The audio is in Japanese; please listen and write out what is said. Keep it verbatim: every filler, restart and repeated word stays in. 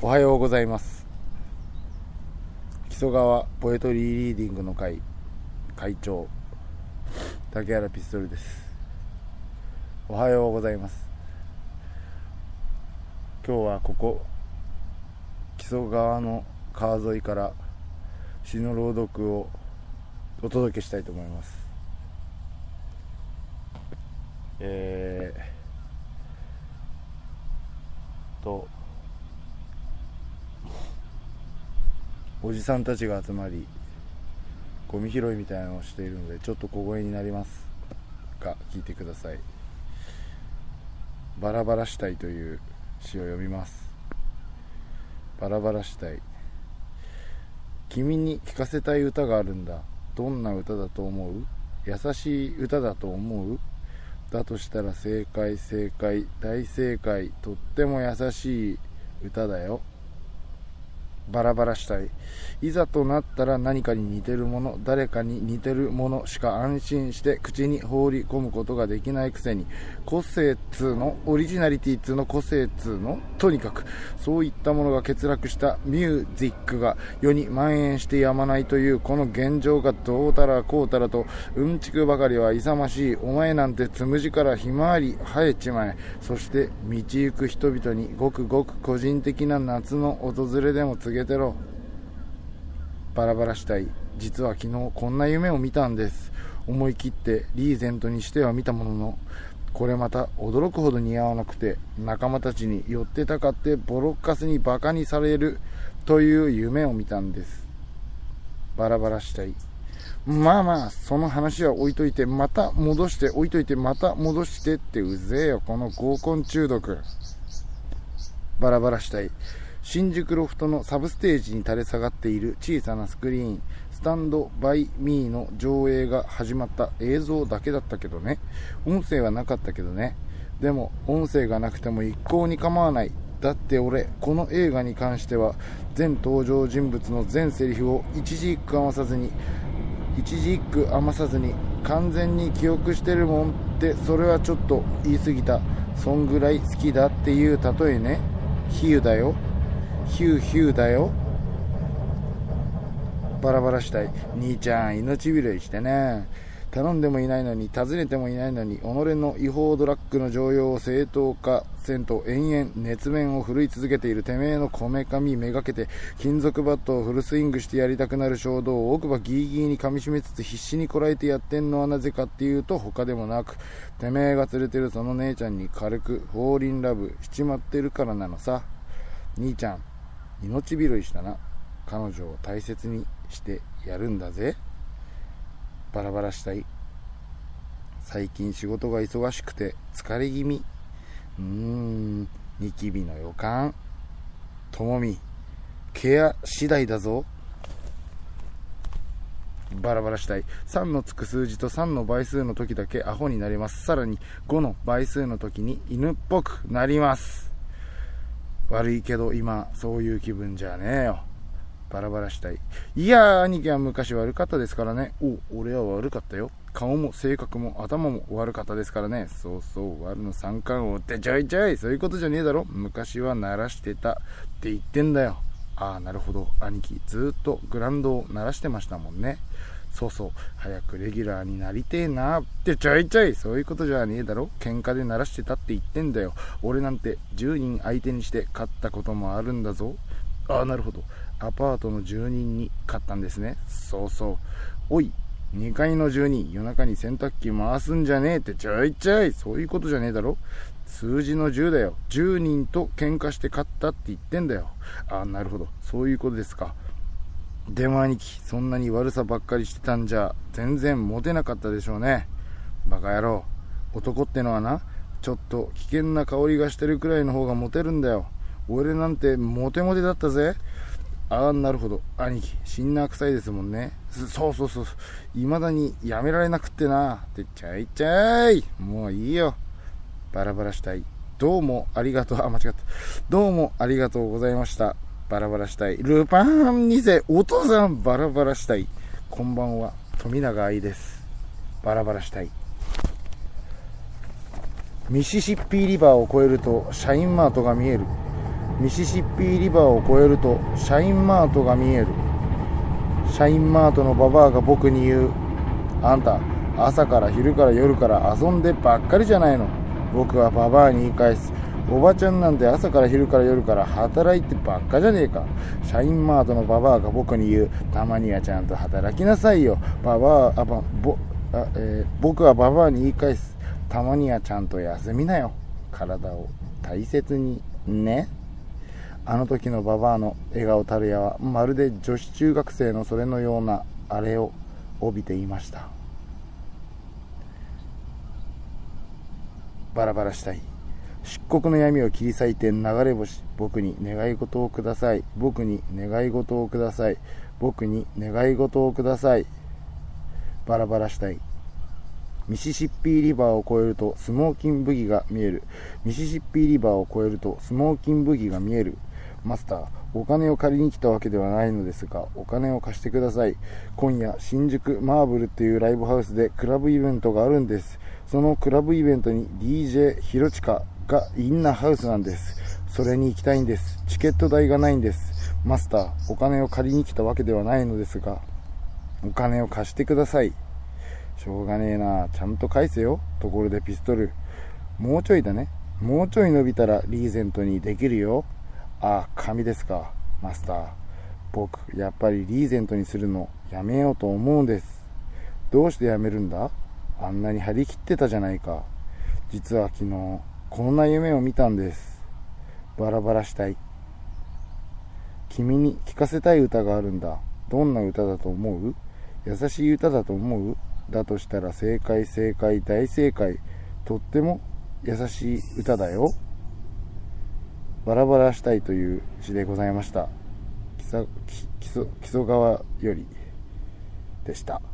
おはようございます。木曽川ポエトリーリーディングの会会長竹原ピストルです。おはようございます。今日はここ木曽川の川沿いから詩の朗読をお届けしたいと思います。えーとおじさんたちが集まりゴミ拾いみたいなのをしているのでちょっと小声になりますが聞いてください。バラバラしたいという詩を読みます。バラバラしたい。君に聞かせたい歌があるんだ。どんな歌だと思う？優しい歌だと思う？だとしたら正解正解大正解。とっても優しい歌だよ。バラバラしたい。いざとなったら何かに似てるもの、誰かに似てるものしか安心して口に放り込むことができないくせに、個性っつーの、オリジナリティっつーの、個性っつーの、とにかくそういったものが欠落したミュージックが世に蔓延してやまないというこの現状がどうたらこうたらとうんちくばかりは勇ましい。お前なんてつむじからひまわり生えちまえ。そして道行く人々にごくごく個人的な夏の訪れでも告げてろ。バラバラしたい。実は昨日こんな夢を見たんです。思い切ってリーゼントにしては見たものの、これまた驚くほど似合わなくて、仲間たちに寄ってたかってボロッカスにバカにされるという夢を見たんです。バラバラしたい。まあまあその話は置いといて、また戻して置いといてまた戻してってうぜえよこの合コン中毒。バラバラしたい。新宿ロフトのサブステージに垂れ下がっている小さなスクリーン、スタンドバイミーの上映が始まった。映像だけだったけどね。音声はなかったけどね。でも音声がなくても一向に構わない。だって俺この映画に関しては全登場人物の全セリフを一字一句余さずに一字一句余さずに完全に記憶してるもんって。それはちょっと言い過ぎた。そんぐらい好きだっていう例えね。比喩だよ。ヒューヒューだよ。バラバラしたい。兄ちゃん命拾いしてね。頼んでもいないのに訪ねてもいないのに己の違法ドラッグの常用を正当化せんと延々熱弁を振るい続けているてめえのこめかみめがけて金属バットをフルスイングしてやりたくなる衝動を奥歯ギーギーに噛み締めつつ必死にこらえてやってんのはなぜかっていうと他でもなく、てめえが連れてるその姉ちゃんに軽くフォーリンラブしちまってるからなのさ。兄ちゃん命拾いしたな。彼女を大切にしてやるんだぜ。バラバラしたい。最近仕事が忙しくて疲れ気味。うーんニキビの予感。ともみケア次第だぞ。バラバラしたい。さんのつく数字とさんの倍数の時だけアホになります。さらにごの倍数の時に犬っぽくなります。悪いけど今そういう気分じゃねえよ。バラバラしたい。いやー兄貴は昔悪かったですからね。お俺は悪かったよ。顔も性格も頭も悪かったですからね。そうそう悪の三冠王ってちょいちょいそういうことじゃねえだろ。昔は鳴らしてたって言ってんだよ。ああなるほど。兄貴ずっとグラウンドを鳴らしてましたもんね。そうそう早くレギュラーになりてえなってちょいちょいそういうことじゃねえだろ。喧嘩で鳴らしてたって言ってんだよ。俺なんてじゅうにん相手にして勝ったこともあるんだぞ。ああなるほど。アパートの住人に勝ったんですね。そうそう。おいにかいの住人夜中に洗濯機回すんじゃねえってちょいちょいそういうことじゃねえだろ。数字のじゅうだよ。じゅうにんと喧嘩して勝ったって言ってんだよ。ああなるほどそういうことですか。でも兄貴そんなに悪さばっかりしてたんじゃ全然モテなかったでしょうね。バカ野郎。男ってのはなちょっと危険な香りがしてるくらいの方がモテるんだよ。俺なんてモテモテだったぜ。ああなるほど兄貴シンナー臭いですもんね。そうそうそう未だにやめられなくってなってちゃいちゃい。もういいよ。バラバラしたい。どうもありがとう。あ間違った。どうもありがとうございました。バラバラしたい。ルパンに世お父さんバラバラしたい。こんばんは富永愛です。バラバラしたい。ミシシッピーリバーを越えるとシャインマートが見える。 ミシシッピリバーを越えるとシャインマートが見える。シャインマートのババアが僕に言う。あんた朝から昼から夜から遊んでばっかりじゃないの。僕はババアに言い返す。おばちゃんなんて朝から昼から夜から働いてばっかじゃねえか。シャインマートのババアが僕に言う。たまにはちゃんと働きなさいよ。ババア、あば、ぼ、あ、えー、僕はババアに言い返す。たまにはちゃんと休みなよ。体を大切にね。あの時のババアの笑顔たるやはまるで女子中学生のそれのようなあれを帯びていました。バラバラしたい。漆黒の闇を切り裂いて流れ星。僕に願い事をください。僕に願い事をください。僕に願い事をください。バラバラしたい。ミシシッピリバーを越えるとスモーキンブギが見える。ミシシッピリバーを越えるとスモーキンブギが見える。マスター、お金を借りに来たわけではないのですが、お金を貸してください。今夜、新宿マーブルっていうライブハウスでクラブイベントがあるんです。そのクラブイベントに ディージェー ひろちかがインナーハウスなんです。それに行きたいんです。チケット代がないんです。マスター、お金を借りに来たわけではないのですが、お金を貸してください。しょうがねえな、ちゃんと返せよ。ところでピストル、もうちょいだね。もうちょい伸びたらリーゼントにできるよ。ああ、紙ですか。マスター、僕やっぱりリーゼントにするのやめようと思うんです。どうしてやめるんだ？あんなに張り切ってたじゃないか。実は昨日こんな夢を見たんです。バラバラしたい。君に聞かせたい歌があるんだ。どんな歌だと思う？優しい歌だと思う？だとしたら正解、正解、大正解。とっても優しい歌だよ。バラバラしたいという詩でございました。木曽川よりでした。